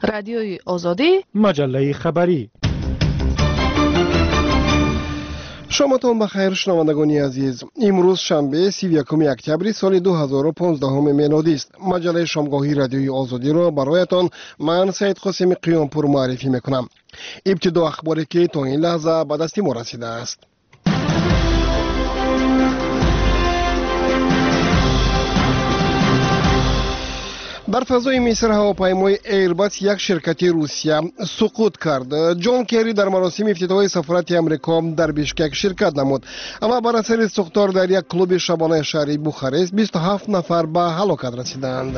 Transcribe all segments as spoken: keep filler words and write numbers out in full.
رادیوی آزادی، مجله خبری. شامتان بخیر شنوندگان عزیز. امروز شنبه سی و یکم اکتبر سال دو هزار و پانزده میلادی است. مجله شامگاهی رادیوی آزادی را برایتان من سید قاسم قیامپور معرفی میکنم. ابتدا اخباری که تا این لحظه به دست ما رسیده است. در فضای مصر هواپیمای ایرباس یک شرکت روسیه سقوط کرد. جان کری در مراسم افتتاحی سفارت امریکا در بیشکک شرکت نمود و بر اثر سوختار در یک کلوب شبانه شهری بوخارست بیست و هفت نفر به هلاکت رسیدند.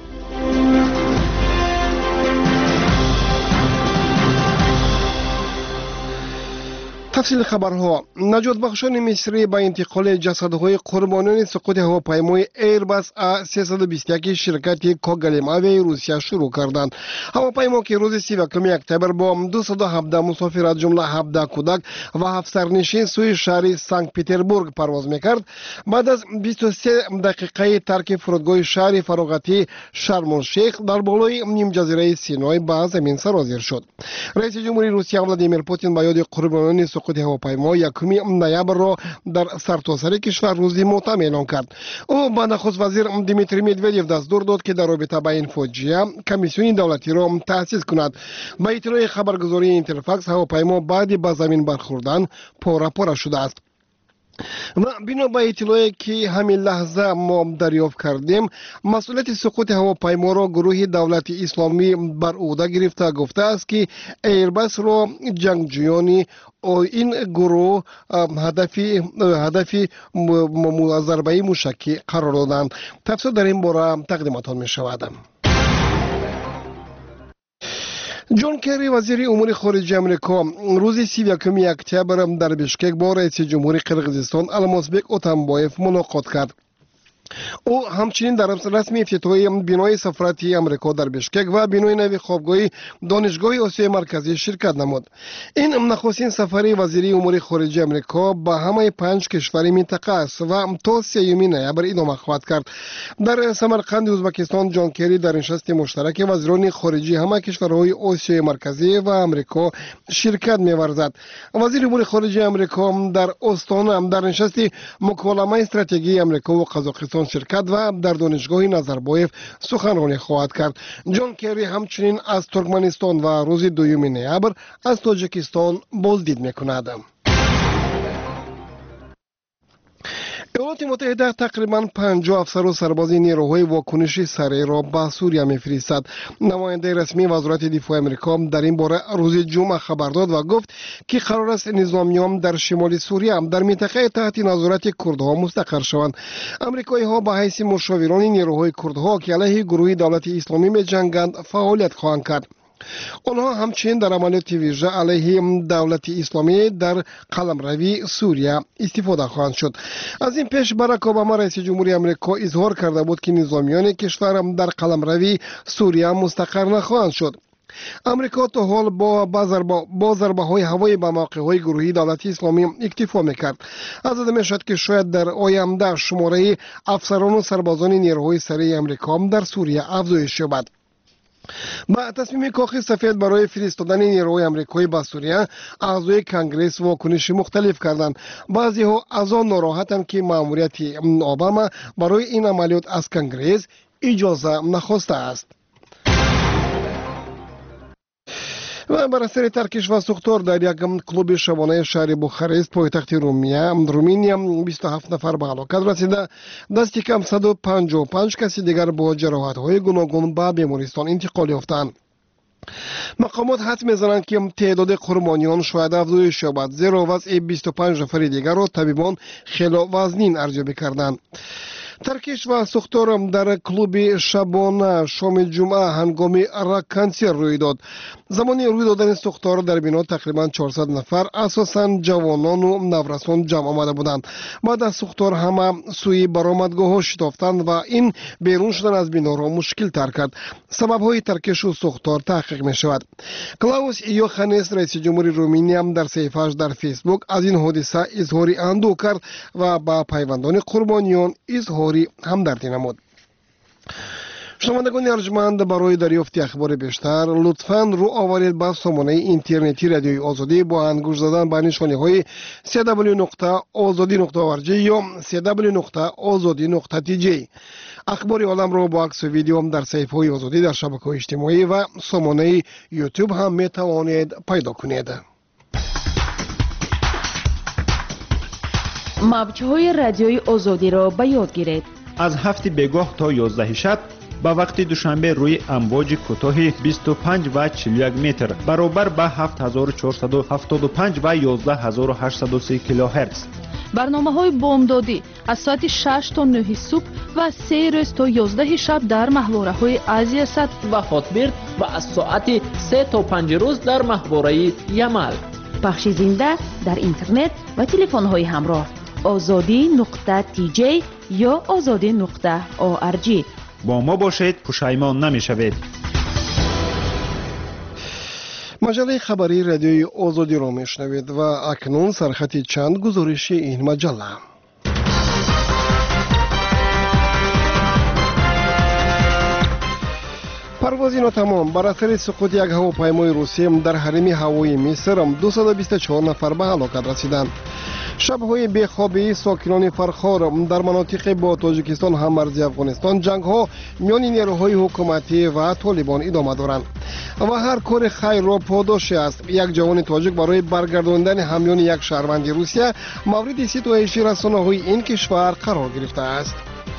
تفصیل خبرها. نجات بخشان مصری با انتقال جسدهای قربانیان سقوط هواپیمای ایرباس ا سیصد و بیست و یک شرکت کوگالیم اوی روسیه شروع کردند. هواپیما که روز سی و یکم اکتبر با دویست و هفده مسافر از جمله هفده کودک و هفت سرنشین سوی شهر سنت پترزبورگ پرواز میکرد، بعد از بیست و سه دقیقه ترک فرودگاه شهر فراغتی شرم الشیخ در بالای نیم جزیره سینای به زمین سرازیر شد. رئیس جمهوری روسیه ولادیمیر پوتین به یاد قربانیان سقوط هواپیما یکم نوامبر را در سرتاسر کشور روزی موتم اعلام کرد. او به نخست وزیر دیمیتری مدودیف دستور داد که در رابطه با این فاجعه کمیسیون دولتی را تأسیس کند. با اطلاع خبرگزاری اینترفاکس هواپیما بعد به زمین برخوردن پاره پاره شده است. و بنا به اطلاعی که همین لحظه ما دریافت کردیم، مسئولیت سقوط هواپیما را گروه دولت اسلامی بر عهده گرفته گفته است که ایرباس را جنگجویان این گروه هدفی هدفی ضربه موشکی قرار دادند. تفصیل در این باره تقدیمتان می شود. جان کری وزیر امور خارجه امریکا روز سی و یکم اکتبر در بیشکک با رئیس جمهور قرقیزستان المازبک اتمبایف ملاقات کرد. او همچنین در رسمی افتتاحی بنای سفارت امریکا در بیشکک و بنای نوی خوابگاه دانشگاه آسیای مرکزی شرکت نمود. این نخستین سفر وزیر امور خارجه امریکا به همه پنج کشور منطقه است و تا سوم نوامبر ادامه خواهد کرد. در سمرقند ازبکستان جان کری در نشست مشترک وزیران خارجه همه کشورهای آسیای مرکزی و امریکا شرکت می‌ورزد. وزیر امور خارجه امریکا در استان در نشست مکالمه استراتژی امریکا و قزاقستان شرکت و در دانشگاه نظربایف سخنرانی خواهد کرد. جان کری همچنین از ترکمنستان و روز دوم نوامبر از تاجیکستان بازدید میکند. ایالات متحده تقریباً پنجاه افسر و سرباز نیروهای واکنشی سریع را به سوریه می‌فرستد. نماینده رسمی وزارت دفاع آمریکا در این باره روز جمعه خبر داد و گفت که قرار است نظامیان در شمال سوریه در منطقه تحت نظارت کردها مستقر شوند. آمریکایی‌ها به حیث مشاوران نیروهای کردها که علیه گروه دولت اسلامی می‌جنگند فعالیت خواهند کرد. آنها همچنین در عملیات ویژه علیه دولت اسلامی در قلمروی سوریه استفاده خواهند شد. از این پیش باراک اوباما رئیس جمهوری آمریکا اظهار کرده بود که نظامیان کشور در قلمروی سوریه مستقر نخواهند شد. امریکا تا حال با با ضربه های هوایی به موقع های گروهی دولت اسلامی اکتفا میکرد. از آن می شد که شاید در آینده شماره افسران و سربازان نیروهای سریع امریکا در سوریه افزایش یابد. با تصمیم کاخ سفید برای فرستادن نیروهای آمریکایی به سوریه، اعضای کنگره واکنش مختلف کردند. بعضی ها از آن ناراحتند که مأموریت اوباما برای این عملیات از کنگره اجازه نخواسته است. و بر اثر ترکش و سوختار در یک کلوب شبانه شهر بوخارست پایتخت رومانیا بیست و هفت نفر به هلاکت رسیده. دست کم صد و پنجاه و پنج کسی دیگر با جراحت های گوناگون به بیمارستان انتقال یافتند. مقامات حدس می‌زنند که تعداد قربانیان شاید افزایش یابد، زیرا وضع بیست و پنج نفر دیگر را طبیبان خیلی وزنین ارزیابی کردند. ترکش و سوختار در کلوب شبانه شام جمعه هنگام رکنسیر روی داد. زمانی روی دادن سوختار در بنا تقریبا چهارصد نفر اساساً جوانان و نورسان جمع آمده بودند. بعد از سوختار همه سوی برآمدگاه ها شتافتند و این بیرون شدن از بنا را مشکل تر کرد. سبب های ترکش و سوختار تحقیق می شود. کلاوس یوخانس رئیس جمهوری رومانیا در صفحه‌اش در فیسبوک از این حادثه اظهار اندوه کرد و با پیوندان قربانیان اظهار همدردی نمود. شنوندگان ارجمند، برای دریافت اخبار بیشتر لطفاً رو آورید به سامانه اینترنتی رادیوی آزادی با انگوش زدن به نشانه‌های دبلیو دبلیو دبلیو نقطه آزادی نقطه اورگ یا دبلیو دبلیو دبلیو نقطه آزادی نقطه تی جی. اخبار عالم را با عکس و ویدیو هم در صفحه‌های آزادی در شبکه‌های اجتماعی و سامانه یوتیوب هم می توانید پیدا کنید. موج‌های رادیوی آزادی را به یاد گیرید. از هفت بگاه تا یازده شب به وقت دوشنبه روی امواج کوتاه بیست و پنج و چهل و یک متر برابر به هفت هزار و چهارصد و هفتاد و پنج و یازده هزار و هشتصد و سی کیلوهرتز. برنامه‌های بامدادی از ساعت شش تا نه صبح و سه روز تا یازده شب در محوره‌های آسیا صد و خاطبرد و از ساعت سه تا پنج روز در محوره یمل. پخش زنده در اینترنت و تلفن‌های همراه آزادی نقطه تی جی یا آزادی نقطه اورگ. با ما باشید، پشیمان نمی‌شوید. مجله خبری رادیوی آزادی را میشنوید و اکنون سرخط چند گزارش این مجله. پرواز ناتمام بر اثر سقوط یک هواپیمای روسی در حریم هوایی مصر دویست و بیست و چهار نفر به هلاکت رسیدند. شب‌های بیخوابی ساکنان فرخار در مناطق با تاجیکستان هم مرزی افغانستان جنگ‌ها میان نیروهای حکومتی و طالبان ادامه دارند و هر کار خیر را پاداشی است. یک جوان تاجیک برای برگرداندن حملات یک شهروند روسیه مورد ستایش رسانه‌های این کشور قرار گرفته است.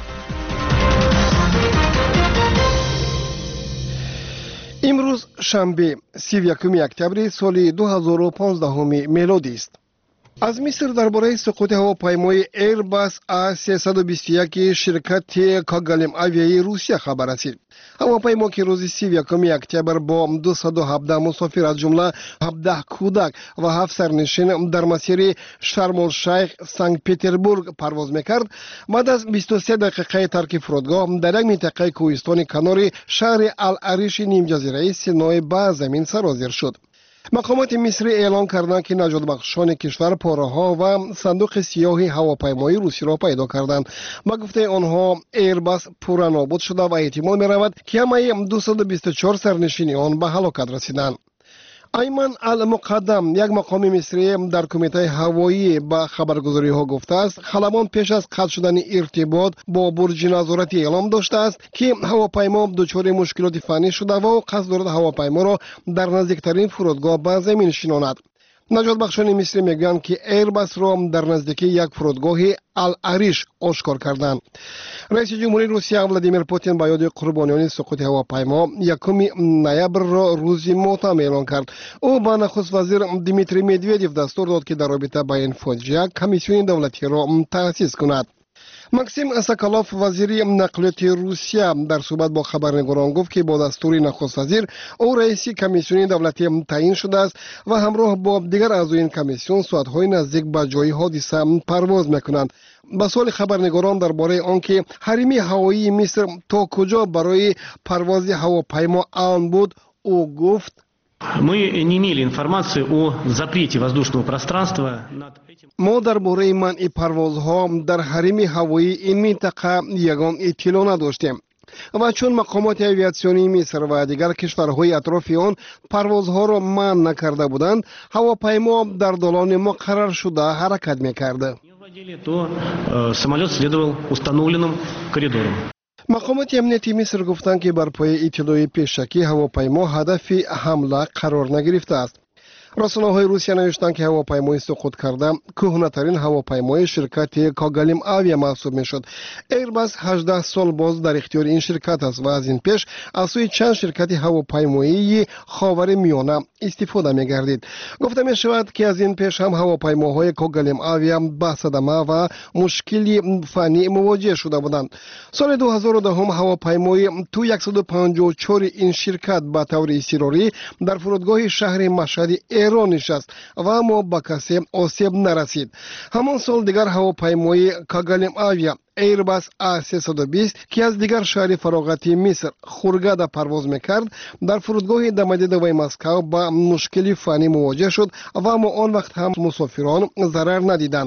امروز شنبه سی و یکم اکتبر سال دو هزار و پانزده میلادی است. از مصر درباره سقوط هواپیمای ایرباس ای سیصد و بیست و یک شرکت کاگالم آویایی روسیه خبر رسید. هواپیما که روز سی و یکم اکتبر با دویست و هفده مسافر از جمله هفده کودک و هفت سرنشین در مسیر شرم الشیخ سنت پترزبورگ پرواز میکرد، بعد از بیست و سه دقیقه ترک فرودگاه در یک منطقه کوهستانی کنار شهر العریش نیم جزیره سینای به زمین سرازیر شد. مقامات مصری اعلام کردند که نجات بخشان کشور پاره‌ها و صندوق سیاه هواپیمای روسی را پیدا کردند. با گفته آنها ایرباس پورا نابود شده و احتمال می‌رود که همه دویست و بیست و چهار سرنشین آن به هلاکت رسیدند. ایمن المقدم، یک مقام مصری در کمیته هوایی با خبرگزاری ها گفته است خلبان پیش از قطع شدن ارتباط با برج نظارتی اعلام داشته است که هواپیما دچار مشکلات فنی شده و قصد دارد هواپیما را در نزدیکترین فرودگاه به زمین نشاند. نجات بخشان مصری میگویند که ایرباس را در نزدیکی یک فرودگاه العریش آشکار کردند. رئیس جمهوری روسیه ولادیمیر پوتین با یاد قربانیان سقوط هواپیما یکم نوامبر را روز ماتم اعلان کرد. او به نخست وزیر دیمیتری مدودیف دستور داد که در رابطه با این فاجعه کمیسیون دولتی را تأسیس کند. ماکسیم ساکالوف وزیر نقلیات روسیه در صحبت با خبرنگاران گفت که با دستور نخست وزیر او رئیس کمیسیون دولتی تعیین شده است و همراه با دیگر اعضای این کمیسیون ساعت‌های نزدیک به جای حادثه پرواز می‌کنند. با سوال خبرنگاران درباره آنکه حریم هوایی مصر تا کجا برای پرواز هواپیما امن بود، او گفت Мы не имели информации о запрете воздушного пространства над этим. ما درباره منع پروازها در حریم هوایی این منطقه یگان اطلاع نداشتیم و چون مقامات اویاسیونی مصر و دیگر کشورهای اطراف آن پروازها را منع نکرده بودند، هواپیما در دالان ما قرار شده حرکت می‌کرد. То самолет следовал установленным коридорам. مقامات امنیتی مصر گفتند که بر پای اطلاع پیشکی هواپیما هدف حمله قرار نگرفته است. رسانه‌های روسیه نوشتند که هواپیمای سقوط کرده کهنه‌ترین هواپیمای شرکت کاگالم آویا محسوب می‌شد. ایرباس هجده سال باز در اختیار این شرکت است و از این پیش از سوی چند شرکت هواپیمایی خاورمیانه استفاده می‌گردید. گفته می‌شود که از این پیش هم هواپیماهای کاگالم آویا با صدمه و مشکلی فنی مواجه شده بودند. سال دو هزار و ده هم هواپیمای تو صد و پنجاه و چهار این شرکت به طور اضطراری در فرودگاه شهر مشهد ایران نشست و اما به کسی آسیب نرسید. همان سال دیگر هواپیمای کاگالم آویا ایرباس ای سیصد و بیست که از دیگر شهر فراغتی مصر خورگاده پرواز میکرد در فرودگاه دمدیدوی مسکو با مشکلی فنی مواجه شد و اما آن وقت هم مسافران ضرر ندیدند.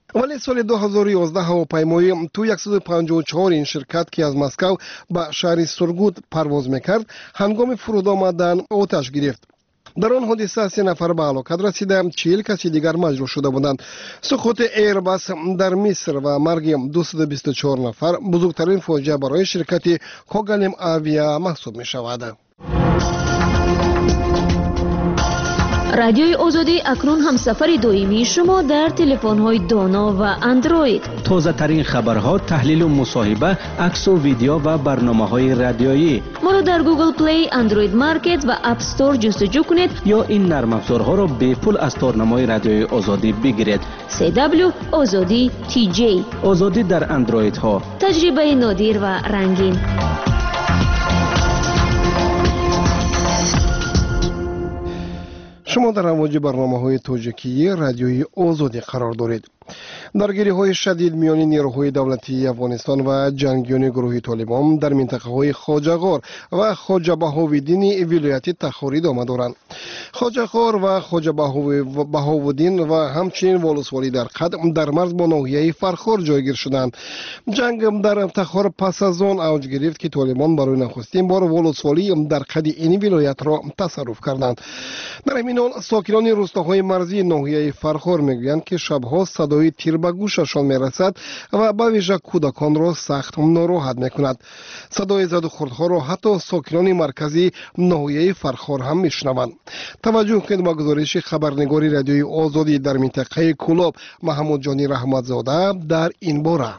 ولی سال دو هزار و یازده هواپیمای تو صد و پنجاه و چهار این شرکت که از مسکو به شهر سورگوت پرواز میکرد هنگام فرود آمدن آتش گرفت. در آن حادثه سه نفر به هلاکت رسیده، چهل کسی دیگر مجروح شده بودند. سقوط ایرباس در مصر و مرگ دویست و بیست و چهار نفر بزرگترین فاجعه برای شرکت کوگالیم آویا محسوب می شود. رادیوی آزادی اکنون همسفر دائمی شما در تلفن‌های دانا و اندروید. تازه ترین خبرها، تحلیل و مصاحبه، عکس و ویدیو و برنامه‌های رادیویی. ما را در گوگل پلی، اندروید مارکت و اپ استور جستجو کنید یا این نرم افزارها را به پول از تارنمای رادیوی آزادی بگیرید. سی دبلیو آزادی تی جی. آزادی در اندروید ها. تجربه نادر و رنگین. شما در امواج برنامه‌های تاجیکی رادیوی آزادی قرار دارید. درگیری‌های شدید میان نیروهای دولتی افغانستان و جنگیان گروه طالبان در منطقه‌های خواجه غار و خواجه بهاوالدین ولایت تخار ادامه دارند. خواجه غار و خواجه بهاوالدین و همچنین ولسوالی در قد در مرز با ناحیه فرخار جایگیر شدند. جنگ در تخار پس از آن اوج گرفت که طالبان برای نخستین بار ولسوالی در قد این ولایت را تصرف کردند. در این حال ساکنان روستاهای مرزی ناحیه فرخار میگویند که شبها صدای تیر به گوششان میرسد و به ویژه کودکان را سخت ناراحت میکند. صدای زد و خوردها را حتی ساکنان مرکزی ناحیه فرخار هم میشنوند. توجه کنید به گزارش خبرنگار رادیوی آزادی در منطقه کولاب محمود جانی رحمتزاده در این باره.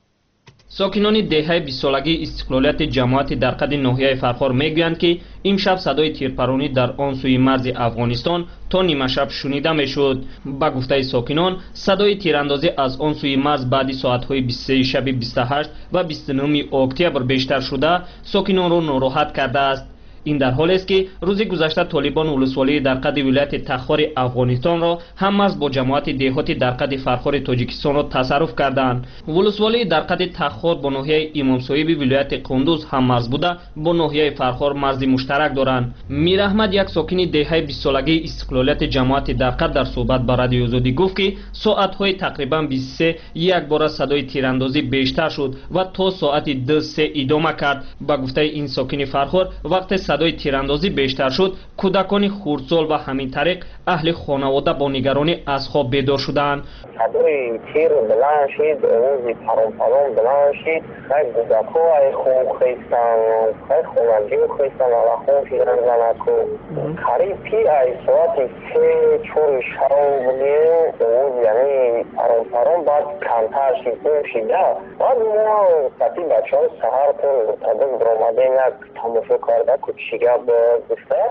ساکنان دهه بیست سالگی استقلالیت جماعت در قد ناحیه فرخار میگویند که امشب صدای تیرپرانی در آن سوی مرز افغانستان تا نیمه شب شنیده میشد. با گفته ساکنان صدای تیراندازی از آن سوی مرز بعد ساعت‌های بیست و سه شب بیست و هشت و بیست و نه اکتبر بیشتر شده ساکنان را ناراحت کرده است. این در حالی است که روز گذشته طالبان ولسوالی در قد ولایت تخار افغانستان را هم مرز با جماعت دهاتی در قد فرخار تاجیکستان را تصرف کردند. ولسوالی در قد تخار با ناحیه امام صاحب ولایت قندوز هم مرز بوده با ناحیه فرخار مرز مشترک دارند. میر احمد یک ساکن دهه بیست سالگی استقلالیت جماعت در قد در صحبت با رادیو آزادی گفت که ساعت‌های تقریبا بیست و سه یک بار صدای تیراندازی بیشتر شد و تا ساعت دو سه ادامه کرد. با گفته این ساکن فرخار وقت صدای تیراندازی بیشتر شد کودکان خردسال و همین طریق اهل خانواده با نگرانی از خواب بیدار شدند. صدای تیر بلند شد، روزی پرام پرام بلند شد، خیلی کودک‌ها ای خون خیستن، خیلی خونگی خیستن و خون پیرن زند که قریب پی ای ساعت سه چور شب بودیم، روز یعنی پرام پرام بعد کمتر شد اون شده. بعد ما ساعتی بچه های سهر پر تدک برامده یک تماشا کرده که چیگه گفته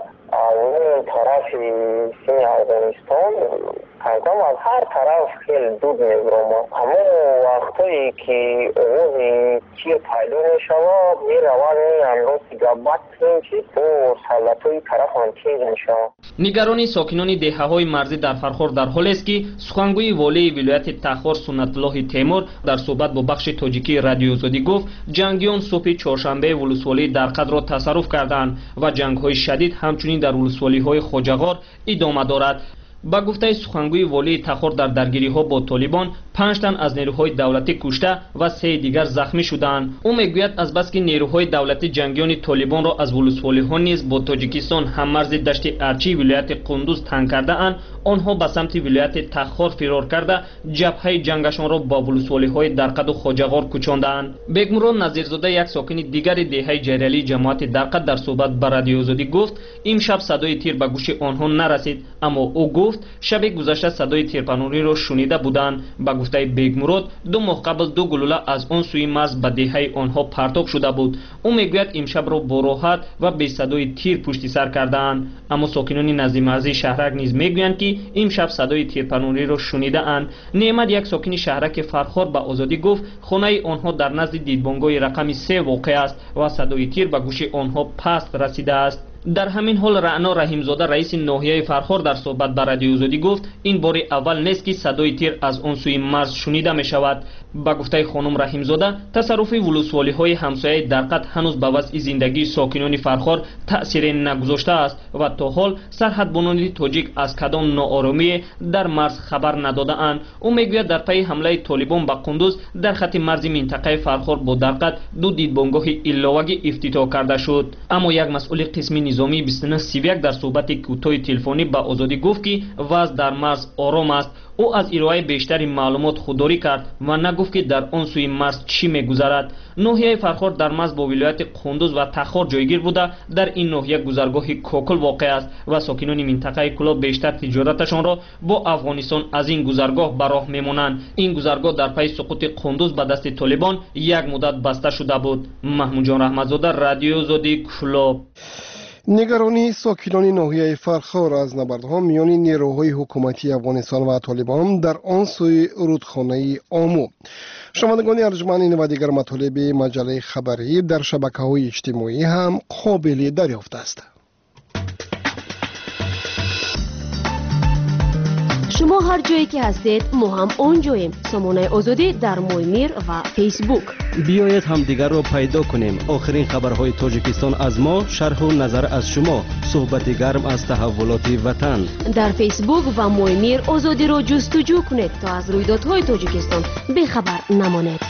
اون طرف سین افغانستان کمکم از هر طرف خیلی دود میگرامه. همه وقتایی که اوزی تیر پیدا میشود میروند میانداز دیگه بد میشید و سلطوی طرف هم تیز میشود. نگرانی ساکنان دهه های مرزی در فرخار در حالی است که سخنگوی والی ولایت تخار سنت الله تیمور در صحبت با بخش تاجیکی رادیو آزادی گفت جنگیان صبح چهارشنبه ولسوالی در قد را تصرف کردند و جنگ های شدید همچنین در ولسوالی های خواجه غار ادامه دارد. با گفته سخنگوی والی تخار در درگیری ها با طالبان پنج تن از نیروهای دولتی کشته و سه دیگر زخمی شدند. او میگوید از بس که نیروهای دولتی جنگیان طالبان را از ولسوالی ها نیز با تاجیکستان هم مرز دشت ارچی ولایت قندوز تنگ کرده اند، آنها به سمت ولایت تخار فرار کرده جبهه جنگشان را با ولسوالی های در قد و خواجه غار کوچاندند. بیگمران نظیرزاده یک ساکن دیگر دهه جریلی جماعت در قد در صحبت با رادیو آزادی گفت امشب صدای تیر به گوش آنها نرسید، اما او گفت شب گذشته صدای تیرپرانی را شنیده بودند. با گفته بیگمراد دو ماه قبل دو گلوله از آن سوی مرز به دهه آنها پرتاب شده بود. او میگوید امشب را با راحت و بی صدای تیر پشت سر کردند. اما ساکنان نزدیک مرزی شهرک نیز میگویند که امشب صدای تیرپرانی را شنیده اند. نعمت یک ساکن شهرک فرخار به آزادی گفت خانه آنها در نزد دیدبانگاه رقم سه واقع است و صدای تیر به گوش آنها پست رسیده است. در همین حال رعنا رحیمزاده رئیس ناحیه فرخار در صحبت با رادیو آزادی گفت این بار اول نیست که صدای تیر از آن سوی مرز شنیده می شود. با گفته خانم رحیمزاده تصرف ولسوالی های همسایه درقد هنوز به وضع زندگی ساکنان فرخار تأثیر نگذاشته است و تا حال سرحدبانان تاجیک از کدام ناآرامی در مرز خبر نداده اند. او میگوید در پی حمله طالبان به قندوز در خط مرز منطقه فرخار با درقد دو دیدبانگاه علاوه‌ای افتتاح کرده شد. اما یک مسئول قسمی نظامی بیست و نه سی و یک در صحبت کوتاه تلفنی با آزادی گفت که وضع در مرز آرام است. او از ارائه بیشتری معلومات خودداری کرد و نگفت که در آن سوی مرز چی میگذرد. ناحیه فرخار در مرز با ولایت قندوز و تخار جایگیر بوده. در این ناحیه گذرگاه کوکل واقع است و ساکنان منطقه کلا بیشتر تجارتشان را با افغانستان از این گذرگاه به راه میمانند. این گذرگاه در پی سقوط قندوز به دست طالبان یک مدت بسته شده بود. محمود جان رحمتزاده، رادیو آزادی، کلاب. نگرانی ساکنان ناحیه فرخار از نبردها میان نیروهای حکومتی افغانستان و طالبان در آن سوی رودخانه آمو. شنوندگان ارجمند، این و دیگر مطالب مجله خبری در شبکه‌های اجتماعی هم قابل دریافت است. شما هر جایی که هستید ما هم اونجاییم. سامانه آزادی در مویمیر و فیسبوک. بیایید هم دیگر را پیدا کنیم. آخرین خبرهای تاجیکستان از ما، شرح و نظر از شما، صحبت گرم از تحولات وطن. در فیسبوک و مویمیر آزادی را جستجو کنید تا از رویدادهای تاجیکستان بیخبر نمانید.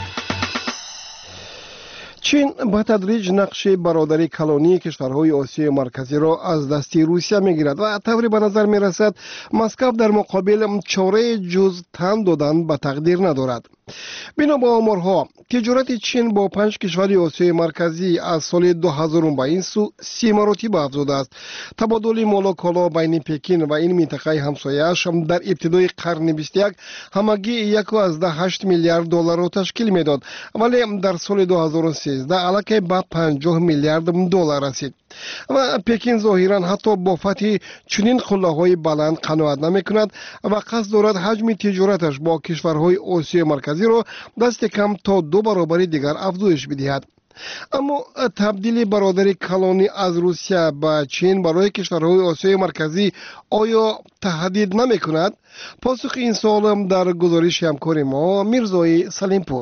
چین به تدریج نقش برادری کلانی کشورهای آسیای مرکزی را از دست روسیه میگیرد و طوری به نظر میرسد مسکو در مقابل چاره جز تن دادن به تقدیر ندارد. بنا به آمارها تجارت چین با پنج کشور آسیای مرکزی از سال دو هزار و بیست سو سی مراتب افزوده است. تبادل مال و کالا بین پکین و این منطقه همسایه‌اش در ابتدای قرن بیست و یک همگی یک و هشت میلیارد دلار را تشکیل میداد، ولی در سال دو هزار و سیزده علاقه به پنجاه میلیارد دلار رسید و پکین ظاهرا حتی با فتح چنین قله‌های بلند قناعت نمی‌کند و قصد دارد حجم تجارتش با کشورهای آسیای مرکزی را دست کم تا دو برابر دیگر افزایش بدهد. اما تبدیل برادری کلانی از روسیه به چین برای کشورهای آسیای مرکزی آیا تهدید نمی‌کند؟ پاسخ این سوال در گزارش همکار ما میرزای سلیمپور.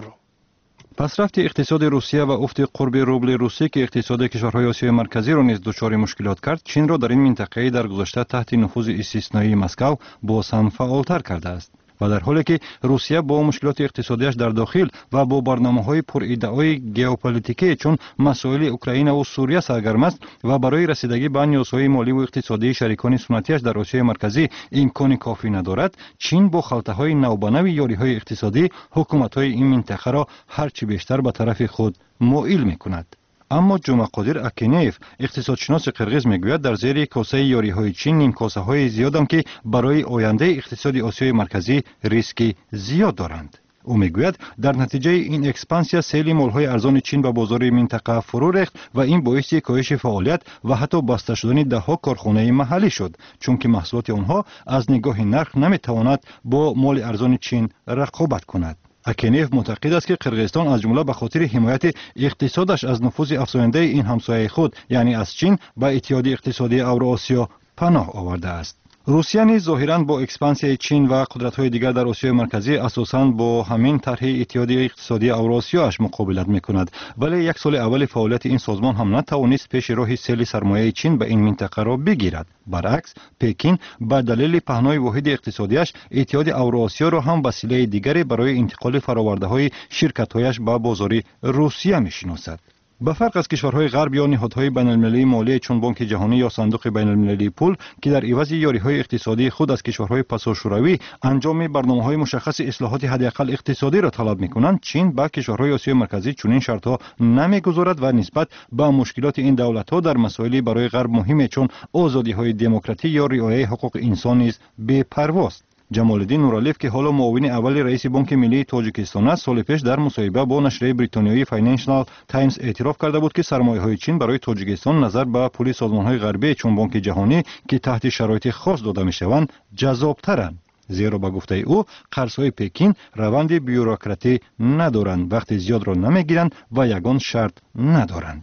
پسرفت اقتصاد روسیه و افت قرب روبل روسی که اقتصاد کشورهای آسیای مرکزی را نیز دچار مشکلات کرد، چین را در این منطقه در گذشته تحت نفوذ استثنایی مسکو باز هم فعالتر کرده است. و در حالی که روسیه با مشکلات اقتصادیش در داخل و با برنامه‌های پرادعای ژئوپلیتیکی چون مسائل اوکراین و سوریه سرگرم است و برای رسیدگی به نیازهای مالی و اقتصادی شریکان سنتیش در آسیای مرکزی امکان کافی ندارد، چین با خلطه‌های نوبنو یاری‌های اقتصادی حکومت‌های این منطقه را هرچی بیشتر به طرف خود مائل می‌کند. اما جمعقادر اکینیف اقتصادشناس قرغیز میگوید در زیر کاسه یاری‌های چین نیم کاسه های زیادم که برای آینده اقتصاد آسیای مرکزی ریسک زیاد دارند. او میگوید در نتیجه این اکسپانسیا سیل مال‌های ارزان چین به بازار منطقه فرو ریخت و این باعث کاهش فعالیت و حتی بسته شدن ده‌ها کارخانه محلی شد، چون که محصولات آنها از نگاه نرخ نمیتواند با مال ارزان چین رقابت کند. اکینیف معتقد است که قرغیزستان از جمله به خاطر حمایت اقتصادش از نفوذ افزاینده این همسایه خود یعنی از چین به اتحادیه اقتصادی اوراسیا پناه آورده است. روسیه نیز ظاهراً با اکسپانسیای چین و قدرت‌های دیگر در آسیای مرکزی اساساً با همین طرح اتحادیه اقتصادی اوراسیاش مقابلت می‌کند، ولی یک سال اول فعالیت این سازمان هم نتوانست پیش راه سیل سرمایه چین به این منطقه را بگیرد. برعکس پکین به دلیل پهنای واحد اقتصادیش اتحاد اوراسیا را هم وسیله دیگری برای انتقال فرآورده‌های شرکت‌هایش به بازار روسیه می‌شناسد. به فرق از کشورهای غرب یا نهادهای بین‌المللی مالی چون بانک جهانی یا صندوق بین‌المللی پول که در عوض یاری‌های اقتصادی خود از کشورهای پساشوروی انجام برنامه‌های مشخص اصلاحات حداقل اقتصادی را طلب می‌کنند، چین به کشورهای آسیای مرکزی چنین شرط‌ها نمی‌گذارد و نسبت به مشکلات این دولت‌ها در مسائلی برای غرب مهم چون آزادی‌های دموکراتی یا رعایت حقوق انسان نیز بی‌پرواست. جمال‌الدین نورالیف که حالا معاون اول رئیس بانک ملی تاجیکستان است، سال پیش در مصاحبه با نشریه بریتانیایی فاینانشال تایمز اعتراف کرده بود که سرمایه‌های چین برای تاجیکستان نظر به پول سازمان‌های غربی چون بانک جهانی که تحت شرایط خاص داده می‌شوند جذاب‌ترند. زیرا به گفته او قرض‌های پکین روند بیوروکراتی ندارند، وقت زیاد را نمی‌گیرند و یگان شرط ندارند.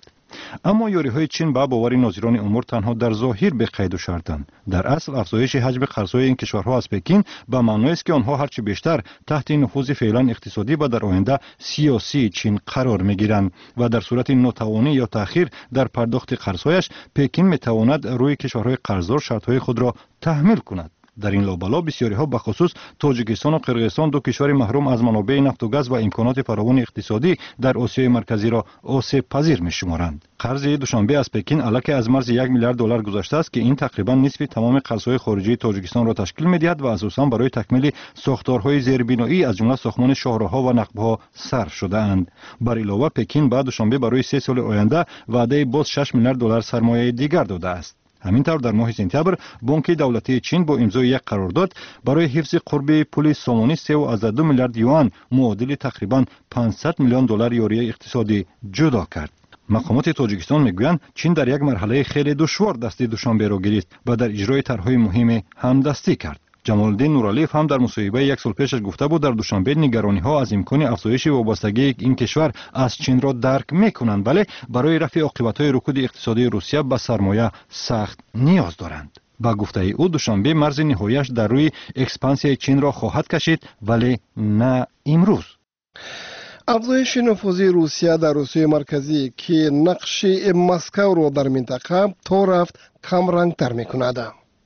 اما یاریهای چین با باور ناظران امور تنها در ظاهر به قید و شرطند. در اصل افزایش حجم قرضهای این کشورها از پکین به معنی است که آنها هرچه بیشتر تحت نفوذ فعلا اقتصادی و در آینده سیاسی چین قرار میگیرند و در صورت ناتوانی یا تأخیر در پرداخت قرضهایش پکین میتواند روی کشورهای قرضدار شرطهای خود را تحمیل کند. در این لابلا بسیاری ها بخصوص تاجیکستان و قرقیزستان دو کشور محروم از منابع نفت و گاز و امکانات فراوان اقتصادی در آسیای مرکزی را آسیب پذیر می شمارند. قرض دوشنبه از پکین الکی از مرز یک میلیارد دلار گذشته است که این تقریبا نصف تمام قرضهای خارجی تاجیکستان را تشکیل می دهد و اساسا برای تکمیل ساختارهای زیربنایی از جمله ساختمان شاهراهها و نقبها صرف شده اند. بر علاوه پکین بعد دوشنبه برای سه سال آینده وعده باز شش میلیارد دلار سرمایه دیگر داده است. همینطور در ماه سپتامبر بانک دولتی چین با امضای یک قرارداد برای حفظ قرب پل سامانی سه و دو میلیارد یوان معادل تقریبا پانصد میلیون دلار یاری اقتصادی جدا کرد. مقامات تاجیکستان میگویند چین در یک مرحله خیلی دشوار دست دوشنبه را گرفت و در اجرای طرحهای مهم همدستی کرد. جمال الدین نورالیف هم در مصاحبه یک سال پیشش گفته بود در دوشنبه نگرانی ها از امکان افزایش وابستگی این کشور از چین را درک میکنند، ولی برای رفع عاقبت های رکود اقتصادی روسیه به سرمایه سخت نیاز دارند. با گفته او دوشنبه مرز نهاییش در روی اکسپانسیون چین را خواهد کشید، ولی نه امروز. افزایش نفوذ روسیه در آسیای مرکزی که نقش مسکو را در منطقه تا رفت کم رنگ تر میکند.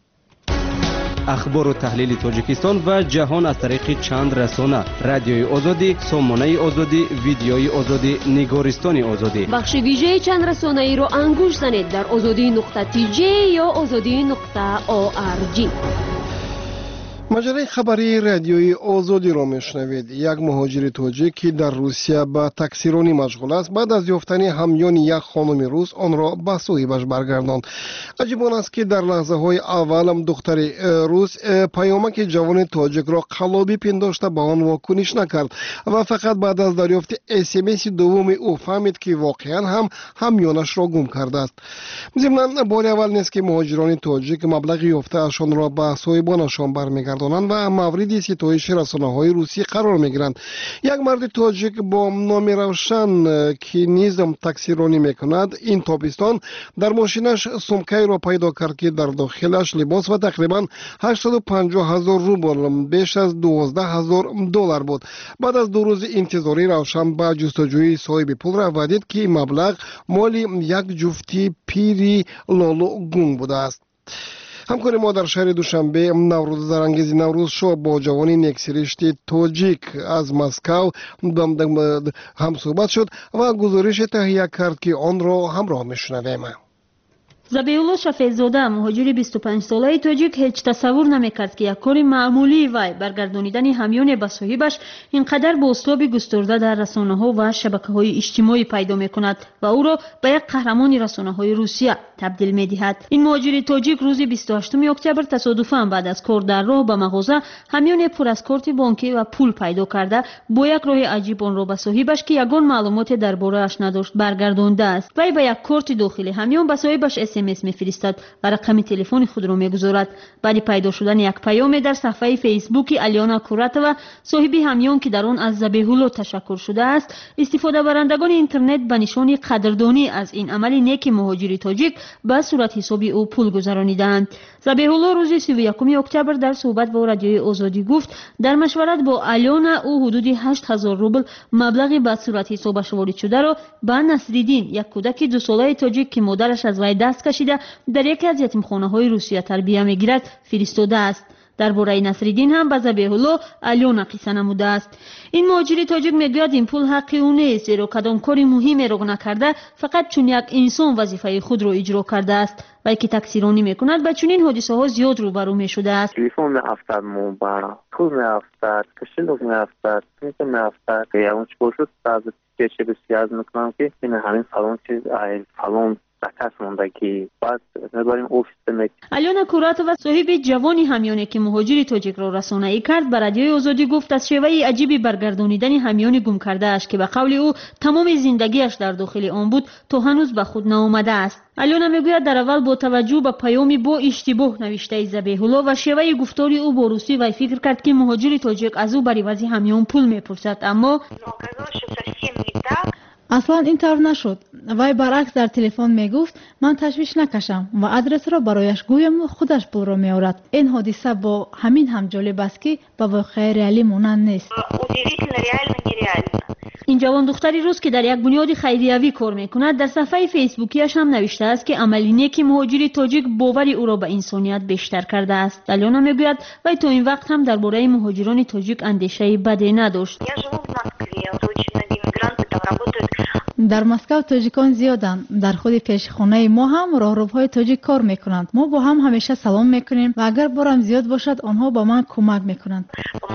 اخبار و تحلیل تاجیکستان و جهان از طریق چند رسانه: رادیوی آزادی، سامانه آزادی، ویدیوی آزادی، نگارستان آزادی. بخش ویژه چند رسانه ای را انگوش زنید در آزادی نقطه تی جی یا آزادی نقطه او آر جی. مجله خبری رادیوی آزادی را میشنوید. یک مهاجر تاجیک که در روسیه به تکثیرانی مشغول است بعد از یافتن همیان یک خانم روس آن را به صاحبش برگرداند. عجیب آن است که در لحظه های اول دختر روس پیامک جوان تاجیک را قلابی پنداشته به آن واکنش نکرد و فقط بعد از دریافت اس ام اس دوم او فهمید که واقعا هم همیانش را گم کرده است. ضمن بار اول نیست که مهاجران تاجیک مبلغ یافته اشان را به صاحبانشان برمیگردند و مورد ستایش رسانه‌های روسی قرار می‌گیرند. یک مرد تاجیک با نام روشن که نیز تکثیرانی می‌کند این تابستان در ماشینش سومکه‌ای را پیدا کرد که در داخلش لباس و تقریباً هشتصد و پنجاه هزار روبل بیش از دوازده هزار دلار بود. بعد از دو روز انتظاری روشن به جستجوی صاحب پول رفت دید که مبلغ مال یک جفتی پیری لالو گم بوده است. همکار ما در شهر دوشنبه نوروز زرانگیز نوروز شو با جوانی نکسرشت تاجیک از مسکو هم صحبت شد و گزارش تهیه کرد که آن را همراه میشنویم. забиулло шафезода муҳоҷири бисту панҷ солаи тоҷик ҳеҷ тасаввур намекард ки як кори маъмулии вай баргардонидани ҳамёне ба соҳибаш ин қадар бо услуби густурда дар расонаҳо ва шабакаҳои иҷтимоӣ пайдо мекунад ва ӯро ба як қаҳрамони расонаҳои русия табдил медиҳад. ин муҳоҷири тоҷик рӯзи бисту ҳаштуми октябр тасодуфан баъд аз кор дар роҳ ба мағоза ҳамёне пур аз корти бонкӣ ва пул пайдо карда бо як роҳи аҷиб онро ба соҳибаш ки ягон маълумоте дар борааш надошт баргардондааст. вай ба як корти дохили ҳамён ба соҳибаш смс мефиристад ва рақами телефони худро мегузорад. баъди пайдо шудани як паёме дар саҳифаи фейсбуки алёна куратова соҳиби ҳамён ки дар он аз забеҳулло ташаккур шудааст истифодабарандагони интернет ба нишони қадрдонӣ аз ин амали неки муҳоҷири тоҷик ба суратҳисоби ӯ пул гузаронидаанд. забеҳулло рӯзи сию якуми октябр дар суҳбат бо радиои озодӣ гуфт дар машварат бо алёна ӯ ҳудуди ҳашт ҳазор рубл маблағи ба суратҳисобаш воридшударо ба насриддин як кӯдаки дусолаи тоҷик ки модараш аз вай даст кашида дар яке аз ятимхонаҳои русия тарбия мегирад фиристодааст. дар бораи насриддин ҳам ба забеҳулло алёна қисса намудааст. ин муҳоҷири тоҷик мегӯяд ин пул ҳаққи ӯ нест, зеро кадом кори муҳимеро накарда фақат чун як инсон вазифаи худро иҷро кардааст. вай ки таксиронӣ мекунад ба чунин ҳодисаҳо зиёд рӯбарӯ мешудааст. телефон меафтад монба пул меафтад кошелок меафтад сумка меафтад ягон чӣ бошуд баъзе чӣ бисёр мекунам ки ин ҳамин фалон чиз ай фалон заказ мондаги баъд мебарим офиса мек. алёна куратова соҳиби ҷавони ҳамёне ки муҳоҷири тоҷикро расонаӣ кард ба радиои озодӣ гуфт аз шеваи аҷиби баргардонидани ҳамёни гумкардааш ки ба қавли ӯ тамоми зиндагиаш дар дохили он буд то ҳанӯз ба худ наомадааст. алёна мегӯяд дар аввал бо таваҷҷӯҳ ба паёми бо иштибоҳ навиштаи забеҳулло ва шеваи гуфтори ӯ бо русӣ вай фикр кард ки муҳоҷири тоҷик аз ӯ бар ивази ҳамён пул мепурсад, аммо аслан ин тавр нашуд. وای برعکس در تلفن میگفت من تشویش نکشم و آدرس را برایش گویم و خودش پول را میآورد. این حادثه با همین هم جالب است که به واقع ریالی مانند نیست. این جوان دختری روز که در یک بنیاد خیریوی کار میکند در صفحه فیسبوکیش هم نوشته است که عملی نیکی مهاجر تاجیک باور او را به انسانیت بیشتر کرده است. دلیانا میگوید وی تا این وقت هم درباره مهاجران تاجیک اندیشه بدی نداشت. در مسکو تاجیکان زیادند. در خود پیشخانه ما هم راهروهای تاجیک کار میکنند. ما با هم همیشه سلام میکنیم و اگر بارم زیاد باشد آنها با من کمک میکنند.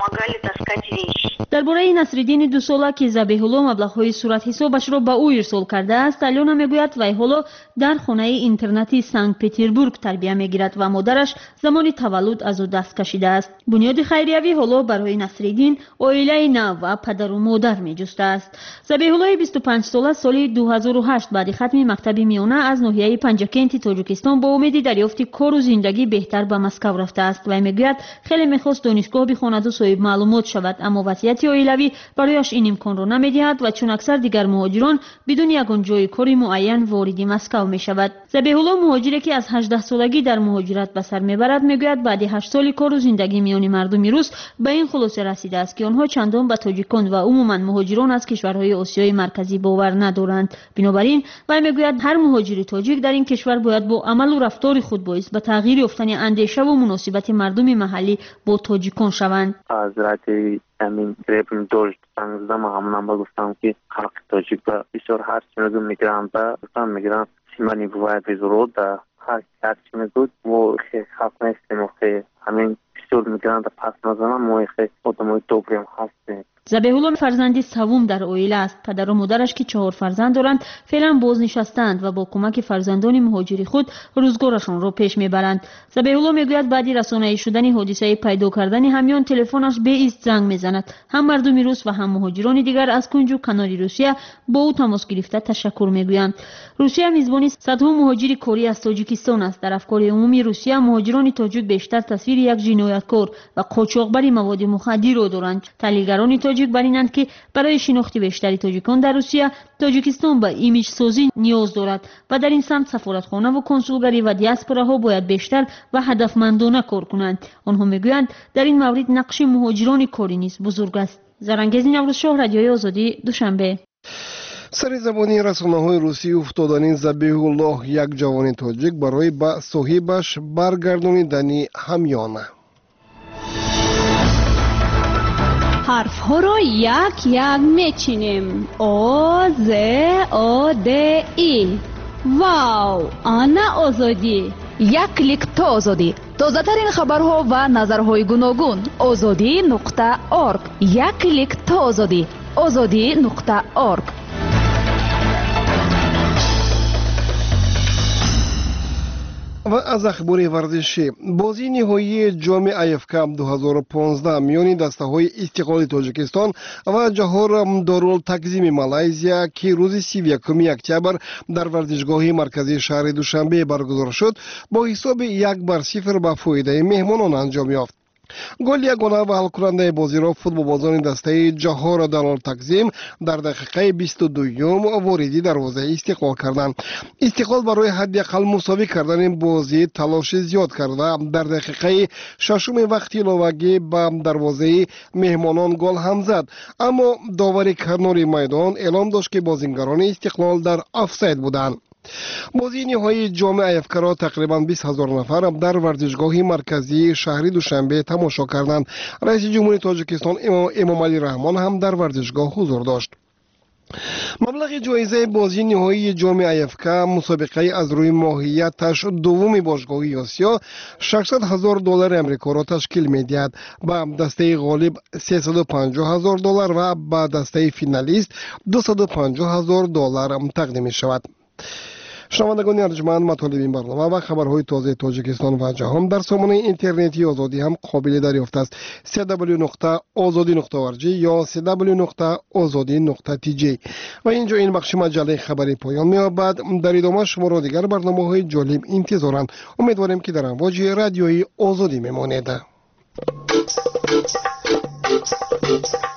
درباره نصرالدین دو ساله که ذبیح الله مبلغ‌های صورت حسابش را به او ارسال کرده است، دلیانا میگوید وی حالا در خانه اینترنتی سنت پترزبورگ تربیت میگیرد و مادرش زمان تولد از او دست کشیده است. بنیاد خیریوی حالا برای نصرالدین عائله نو و پدر و مادر میجسته است. ذبیح الله بیست و پنج ساله سال دو هزار و هشت بعد ختم مکتب میانه از ناحیه پنجکنت تاجیکستان با امید دریافت کار و زندگی بهتر به مسکو رفته است. وی میگوید خیلی میخواست دانشگاه بخواند و صاحب معلومات شود، اما وضعیت عائلوی برایش این امکان را نمیدهد و چون اکثر دیگر مهاجران بدون یگان جای کاری معین وارد مسکو میشود. ذبیح الله مهاجری که از هجده سالگی در مهاجرت به سر میبرد میگوید بعد هشت سال کار و زندگی میان مردم روس به این خلاصه رسیده است که آنها چندان به تاجیکان و عموما مهاجران از کشورهای آسیای مرکزی باور ندارند. بنابراین وی میگوید هر مهاجر تاجیک در این کشور باید با عمل و رفتار خود باعث به تغییر یافتن اندیشه و مناسبت مردم محلی با تاجیکان شوند. حضرت امین گرفتم داشت سنگزدم همونم با گفتم که خلق تاجیک با بسیار هر چی میگم میگرم با گفتم میگرم سیمانی باید بزرود دا هر چی میگود و خیلی نیستیم و خیلی همین بسیار میگرم دا پس نزنم و خیلی آدمای دوبریم هستیم. ذبیح الله فرزندی سوم در عائله است. پدر و مادرش که چهار فرزند دارند فعلا بازنشستند و با کمک فرزندان مهاجری خود روزگارشان را پیش میبرند. ذبیح الله میگوید بعد رسانه‌ای شدن حادثه پیدا کردن همیان تلفنش به ایست زنگ میزند. هم مردم روس و هم مهاجران دیگر از کنج و کنار روسیه با او تماس گرفته تشکر میگویند. روسیه میزبان صدها مهاجر کاری از تاجیکستان است. در افکار عمومی روسیه مهاجران تاجیک بیشتر تصویر یک جنایتکار و قاچاقبر مواد مخدر را دارند. تحلیلگران تاجیک برینند که برای شناخت بیشتری تاجیکان در روسیه تاجیکستان به ایمیج سازی نیاز دارد و در این سمت سفارتخانه و کنسولگری و دیاسپوراها باید بیشتر و هدفمندانه کار کنند. آنها میگویند در این مورد نقش مهاجران کاری نیز بزرگ است. زرنگیز نوروز شاه، رادیوی آزادی، دوشنبه. سر زبانی رسانه‌های روسی افتادن ذبیح الله یک جوان تاجیک برای به صاحبش برگردانیدن همیانه. حرف ها را یک یک میچینیم. او ز او د ای. واو، آنا آزادی. یک کلیک تا آزادی. تازه ترین خبرها و نظرهای گوناگون. آزادی نقطه اورگ. یک کلیک تا آزادی. آزادی نقطه اورگ. و از اخبار ورزشی، بازی نهایی جام آیف کاپ دو هزار و پانزده میان دسته‌های استقلال تاجیکستان و جوهر دارالتقسیم مالایزیا که روز سی و یکم اکتبر در ورزشگاه مرکزی شهر دوشنبه برگزار شد با حساب یک بر صفر به فایده مهمانان انجام یافت. گل یگانه و حل کننده بازی را فوتبالبازان دسته جوهر دارالتقسیم در دقیقه بیست و دوم واردی دروازه استقلال کردند. استقلال برای حداقل مساوی کردن بازی تلاش زیاد کرده در دقیقه ششم وقت اضافی به دروازه مهمانان گل هم زد، اما داور کنار میدان اعلام داشت که بازیگران استقلال در آفساید بودند. بازی نهایی جام آیف کاپ را تقریبا بیست هزار نفر در ورزشگاه مرکزی شهر دوشنبه تماشا کردند. رئیس جمهوری تاجیکستان امام علی رحمان هم در ورزشگاه حضور داشت. مبلغ جایزه بازی نهایی جام آیف کاپ مسابقه از روی ماهیتش دوم باشگاهی آسیا ششصد هزار دلار آمریکا را تشکیل می‌دهد. با دسته غالب سیصد و پنجاه هزار دلار و با دسته فینالیست دویست و پنجاه هزار دلار تقدیم می‌شود. شنوندگان ارجمند، مطالب این برنامه و خبرهای تازه تاجیکستان و جهان در سامانه اینترنتی آزادی هم قابل دریافت است. دبلیو دبلیو دبلیو نقطه آزادی نقطه اورگ یا دبلیو دبلیو دبلیو نقطه آزادی نقطه تی جی. و اینجا این بخش مجله خبری پایان می‌یابد. در ادامه شما را دیگر برنامه‌های جالب انتظارند. امیدواریم که در امواج رادیوی آزادی میمانید.